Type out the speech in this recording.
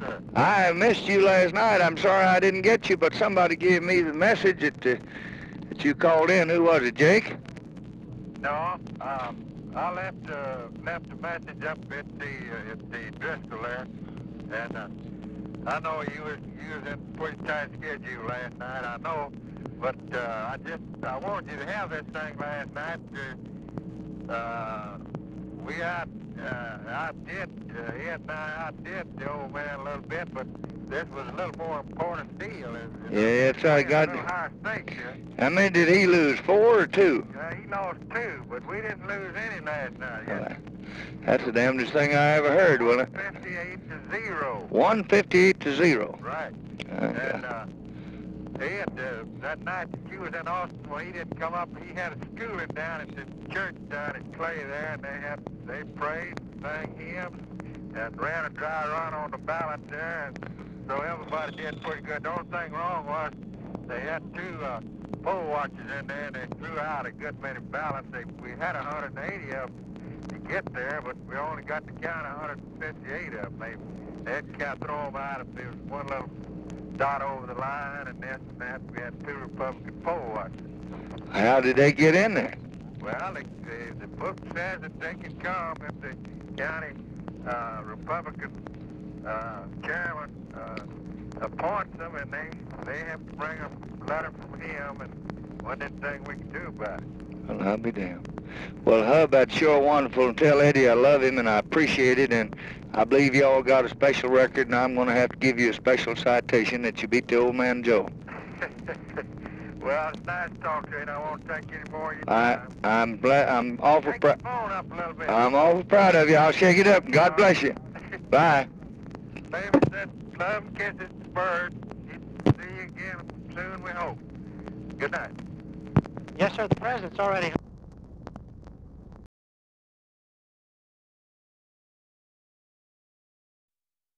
sir. I missed you last night. I'm sorry I didn't get you, but somebody gave me the message that you called in. Who was it, Jake? No, I left a message up at the Driscoll there, and I know you was in a pretty tight schedule last night. I know, but I wanted you to have this thing last night. I did the old man a little bit, but this was a little more important deal. Yeah, that's I got. A little higher stakes here. How many did he lose? 4 or 2? He lost 2, but we didn't lose any last night. Well, that's the damnedest thing I ever heard, wasn't it? 158 to 0. 158 to 0. Right. Okay. And he had that night that you was in Austin. Well, he didn't come up. He had a schooling down at the church down at Clay there, and they prayed, sang hymns, and ran a dry run on the ballot there, and so everybody did pretty good. The only thing wrong was they had 2 poll watchers in there, and they threw out a good many ballots. We had 180 of them to get there, but we only got to count 158 of them. They had to throw them out if there was one little dot over the line, and this and that. We had 2 Republican poll watchers. How did they get in there? Well, the book says that they can come if the county Republican chairman appoints them, and they have to bring a letter from him, and one thing we can do about it. Well, I'll be damned. Well, Hub, that's sure wonderful. And tell Eddie I love him and I appreciate it. And I believe y'all got a special record, and I'm going to have to give you a special citation that you beat the old man Joe. Well, it's nice to talk to you, and I won't take any more of your time. I'm awful proud. Take the phone up a little bit. I'm awful proud of you. I'll shake it up. God bless you. Bye. Baby said, love and kisses, bird. See you again soon, we hope. Good night. Yes, sir. The president's already